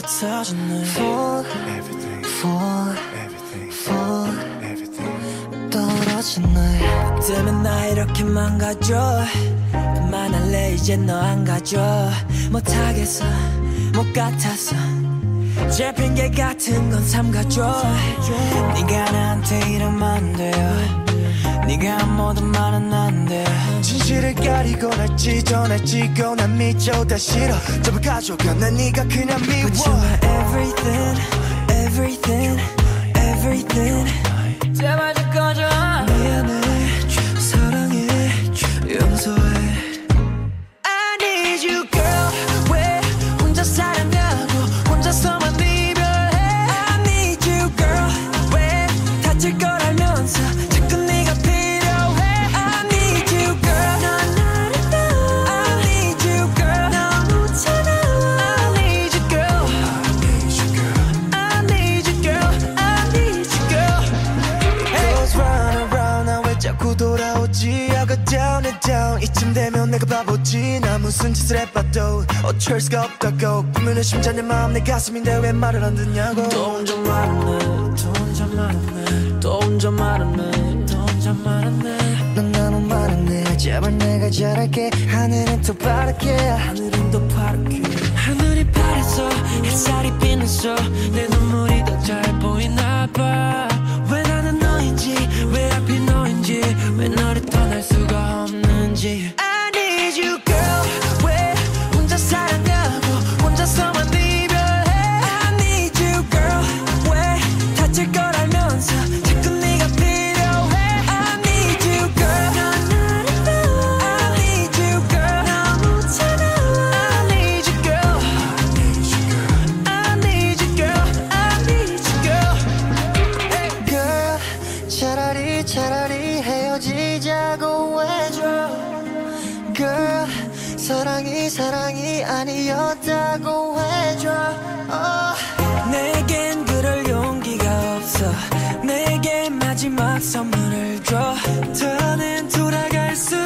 터졌네. Fall, fall, fall, 떨어진 날 때문에 나 이렇게 망가져. 그만할래 이제 너 안 가져. 못하겠어 못 같아서 제 핑계 같은 건 삼가줘. 네가 나한테 이러면 안 돼요. 네가 한 모든 말은 안 돼. 진실을 가리고 날 찢어내지고 난 미쳐 다 싫어. 전부 가져가 난 네가 그냥 미워. But you're my everything, everything, everything. 제발 좀 꺼져. 미안해 사랑해 용서해. I need you girl. 왜 혼자 사랑하고 혼자서만 이별해. I need you girl. 왜 다칠 걸 알면서 자꾸 네가 필요해. I need you girl. 넌 나를 봐. I need you girl. 너무 차가워. I need you girl. I need you girl. I need you girl. Goes round and round 난 왜 자꾸 돌아오지. I go down and down 이쯤 되면 내가 바보지. 나 무슨 짓을 해봐도 어쩔 수가 없다고. 분명히 심장 내 마음 내 가슴인데 왜 말을 안 듣냐고. 또 혼자 말하네 또 혼자 말하네 또 혼자 말하네 또 혼자 말하네. 넌 너무 많았네. 제발 내가 잘할게. 하늘은 더 파랗게. 하늘은 더 파랗게. 하늘이 파래서 햇살이 빛나서 내 눈물이 더 잘 보이나 봐. 왜 나는 너인지 왜 하필 너인지 왜 너를 떠날 수가 없는지. I need you girl. 왜 혼자 사랑하고 혼자서만 이별해. I need you girl. 왜 다칠 걸 알면서 자꾸 네가 필요해. I need you girl. 넌 나를 봐. I need you girl. 너무 차가워. I need you girl. I need you girl. I need you girl. Girl 차라리 헤어지자고 해줘. Girl 사랑이 아니었다고 해줘. 내겐 그럴 용기가 없어. 내게 마지막 선물을 줘. 더는 돌아갈 수